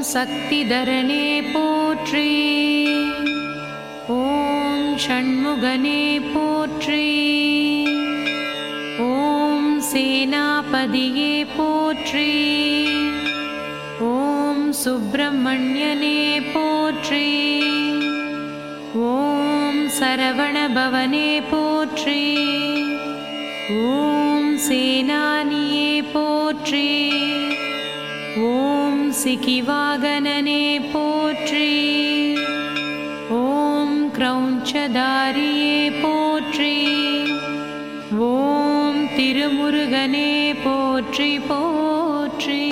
சக்திதரனே போற்றி. ஓம் ஷண்முகனே போற்றி. ஓம் சேனாபதியே போற்றி. ஓம் சுப்பிரமணியனே போற்றி. ஓம் சரவணபவனே போற்றி. ஓம் சேனானியே போற்றி. ஓம் சிகிவாகனனே போற்றி. ஓம் க்ரௌஞ்சதாரியே போற்றி. ஓம் திருமுருகனே போற்றி போற்றி.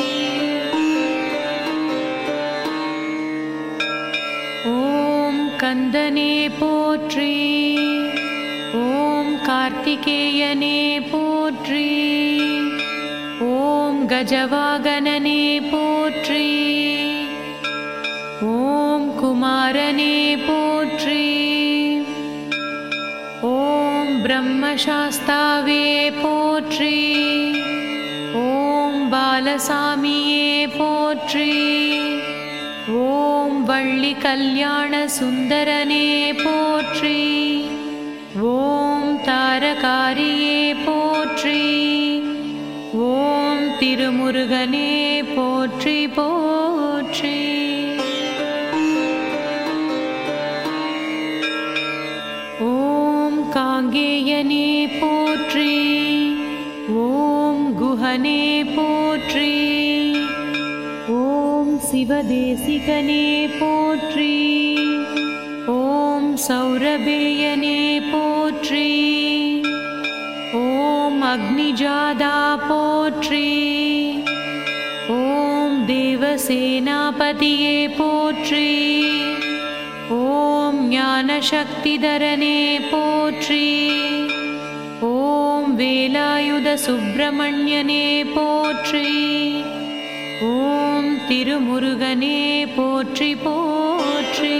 ஓம் கந்தனே போற்றி. ஓம் கார்த்திகேயனே போற்றி. ஓம் கஜவாகனனே போற்றி. ஓம் குமாரனே போற்றி. ஓம் பிரம்மசாஸ்தாவே போற்றி. ஓம் பாலசாமியே போற்றி. ஓம் வள்ளி கல்யாண சுந்தரனே போற்றி. ஓம் தாரகாரியே போற்றி. ஓம் திருமுருகனே போற்றி போற்றி. ஓம் காங்கேயனே போற்றி. ஓம் குஹனே போற்றி. ஓம் சிவதேசிகனே போற்றி. ஓம் சௌரபேயனே போற்றி. ஓம் அக்னிஜாதா போற்றி. ஓம் தேவசேனாபதியே போற்றி. ஓம் ஞானசக்திதரனே போற்றி. ஓம் வேலாயுத சுப்பிரமணியனே போற்றி. ஓம் திருமுருகனே போற்றி போற்றி.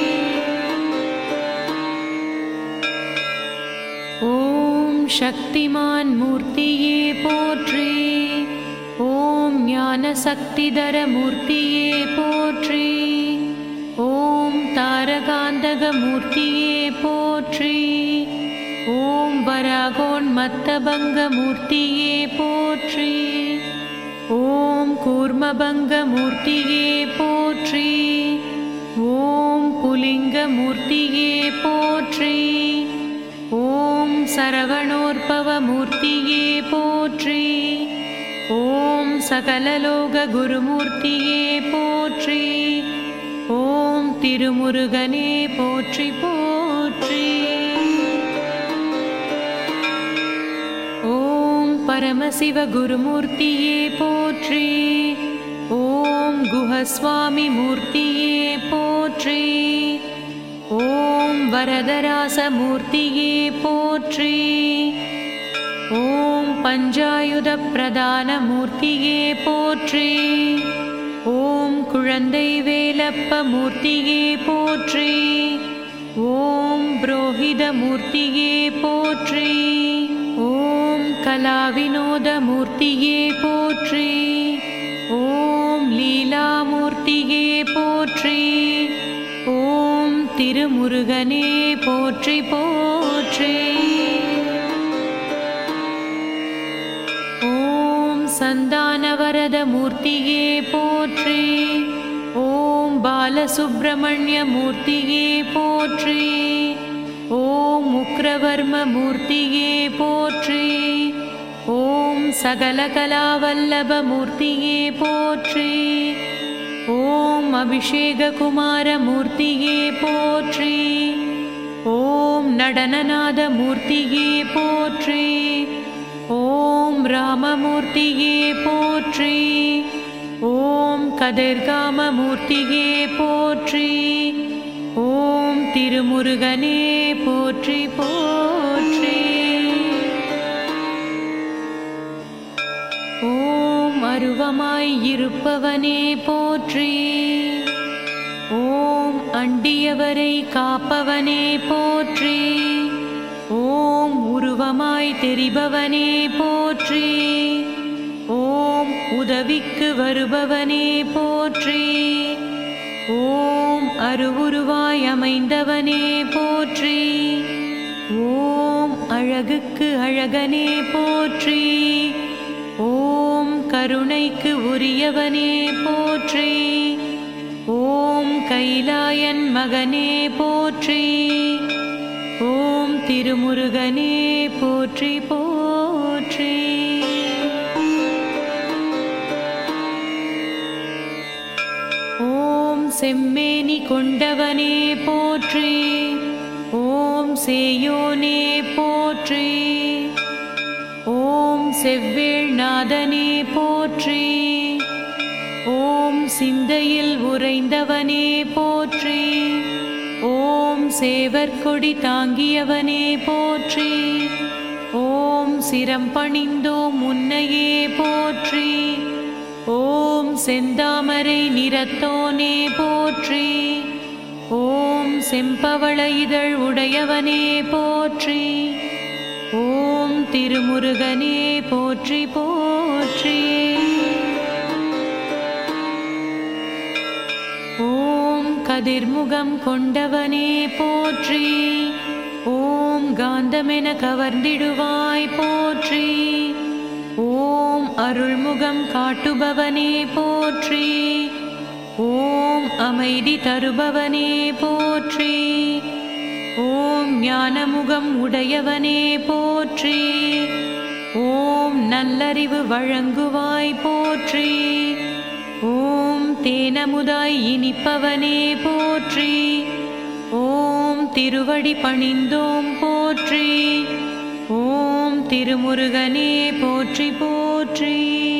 ஓம் சக்திமான் மூர்த்தியே போற்றி. ஓம் ஞானசக்திதர மூர்த்தியே போற்றி. ஓம் தாரகாந்தக மூர்த்தியே போற்றி. ஓம் வராகோன்மத்தபங்க மூர்த்தியே போற்றி. ஓம் கூர்மபங்க மூர்த்தியே போற்றி. ஓம் புலிங்க மூர்த்தியே போற்றி. ஓம் சரவணோற்பவ மூர்த்தியே போற்றி. ஓம் சகலலோக குருமூர்த்தியே போற்றி. ஓம் திருமுருகனே போற்றி போற்றி. ஓம் பரமசிவ குருமூர்த்தியே போற்றி. ஓம் குஹஸ்வாமி மூர்த்தியே போற்றி. ஓம் வரதராச மூர்த்தியே போற்றி. ஓம் பஞ்சாயுத பிரதான மூர்த்தியே போற்றி. ஓம் குழந்தை வேலப்ப மூர்த்தியே போற்றி. ஓம் புரோஹித மூர்த்தியே போற்றி. ஓம் கலாவினோத மூர்த்தியே போற்றி. ஓம் லீலாமூர்த்தியே போற்றி. ஓம் திருமுருகனே போற்றி போற்றி. ஓம் சந்தானவரத மூர்த்தியே போற்றி. ஓம் பாலசுப்பிரமணிய மூர்த்தியே போற்றி. ஓம் உக்ரவர்ம மூர்த்தியே போற்றி. ஓம் சகலகலாவல்லப மூர்த்தியே போற்றி. ஓம் அபிஷேககுமார மூர்த்தியே போற்றி. ஓம் நடனநாத மூர்த்தியே போற்றி. ஓம் ராமமூர்த்தியே போற்றி. ஓம் கதிர்காம மூர்த்தியே போற்றி. ஓம் திருமுருகனே போற்றி போற்றி. ஓம் அருவமாய் இருப்பவனே போற்றி. ஓம் அண்டியவரை காப்பவனே போற்றி. ஓம் உருவமாய் தெரிபவனே போற்றி. ஓம் உதவிக்கு வருபவனே போற்றி. ஓம் அருவுருவாய் அமைந்தவனே போற்றி. ஓம் அழகுக்கு அழகனே போற்றி. ஓம் கருணைக்கு உரியவனே போற்றி. ஓம் கைலாயன் மகனே போற்றி. ஓம் திருமுருகனே போற்றி போற்றி. ஓம் செம்மேனி கொண்டவனே போற்றி. ஓம் சேயோனே போற்றி. ஓம் செவ்வேள்நாதனே போற்றி. ஓம் சிந்தையில் உறைந்தவனே போற்றி. ஓம் சேவற்கொடி தாங்கியவனே போற்றி. ஓம் சிரம் பணிந்தோம் உன்னையே போற்றி. ஓம் செந்தாமரை நிறத்தோனே போற்றி. ஓம் செம்பவள இதழ் உடையவனே போற்றி. ஓம் திருமுருகனே போற்றி போற்றி. ஓம் கதிர்முகம் கொண்டவனே போற்றி. ஓம் காந்தமென கவர்ந்திடுவாய் போற்றி. ஓம் அருள்முகம் காட்டுபவனே போற்றி. ஓம் அமைதி தருபவனே போற்றி. ஓம் ஞானமுகம் உடையவனே போற்றி. ஓம் நல்லறிவு வழங்குவாய் போற்றி. ஓம் தேனமுதாய் இனிப்பவனே போற்றி. ஓம் திருவடி பணிந்தோம் போற்றி. ஓம் திருமுருகனே போற்றி போற்றி.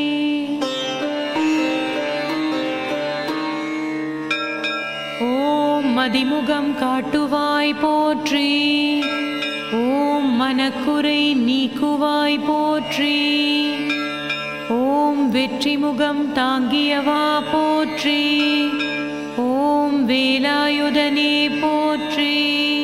ஓம் மதிமுகம் காட்டுவாய் போற்றி. ஓம் மனக்குறை நீக்குவாய் போற்றி. ஓம் வெற்றிமுகம் தாங்கியவா போற்றி. ஓம் வேலாயுதனே போற்றி.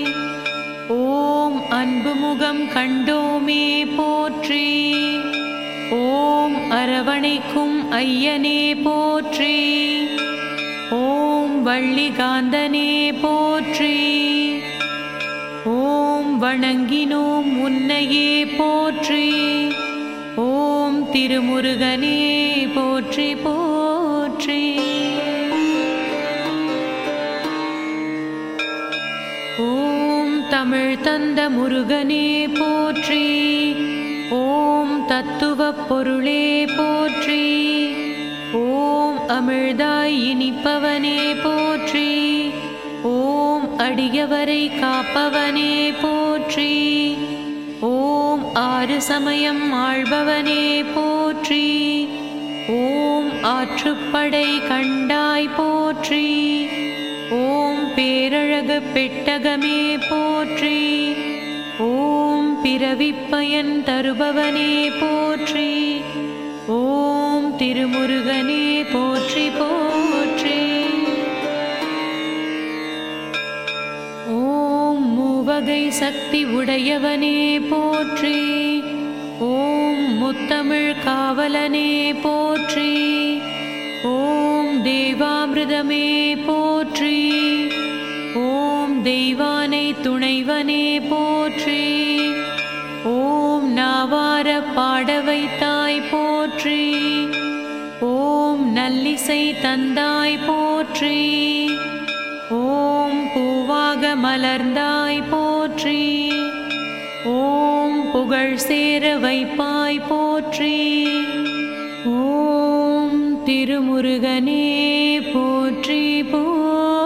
ஓம் அன்புமுகம் கண்டோமே போற்றி. ஓம் அரவணைக்கும் ஐயனே போற்றி. ஓம் வள்ளிகாந்தனே போற்றி. ஓம் வணங்கினோம் உன்னையே போற்றி. ஓம் திருமுருகனே போற்றி போற்றி. ஓம் தமிழ் தந்த முருகனே போற்றி. ஓம் தத்துவப் பொருளே போற்றி. ஓம் அமிழ்தாய் இனிப்பவனே போற்றி. ஓம் அடியவரை காப்பவனே போற்றி. ஓம் ஆறு சமயம் ஆள்பவனே போற்றி. ஓம் ஆற்றுப்படை கண்டாய் போற்றி. ஓம் பேரழகு பெட்டகமே போற்றி. ஓம் பிறவிப்பயன் தருபவனே போற்றி. ஓம் திருமுருகனே போற்றி போற்றி. ஓம் மூவகை சக்தி உடையவனே போற்றி. ஓம் முத்தமிழ் காவலனே போற்றி. ஓம் தேவாமிர்தமே போற்றி. ஓம் தெய்வானை துணைவனே போற்றி. ஓம் நாவார பாட வைத்தாய் போற்றி. ஓம் நல்லிசை தந்தாய் போற்றி. ஓம் பூவாக மலர்ந்தாய் போற்றி. ஓம் புகழ் சேர வைப்பாய் போற்றி. ஓம் திருமுருகனே போற்றி போற்றி.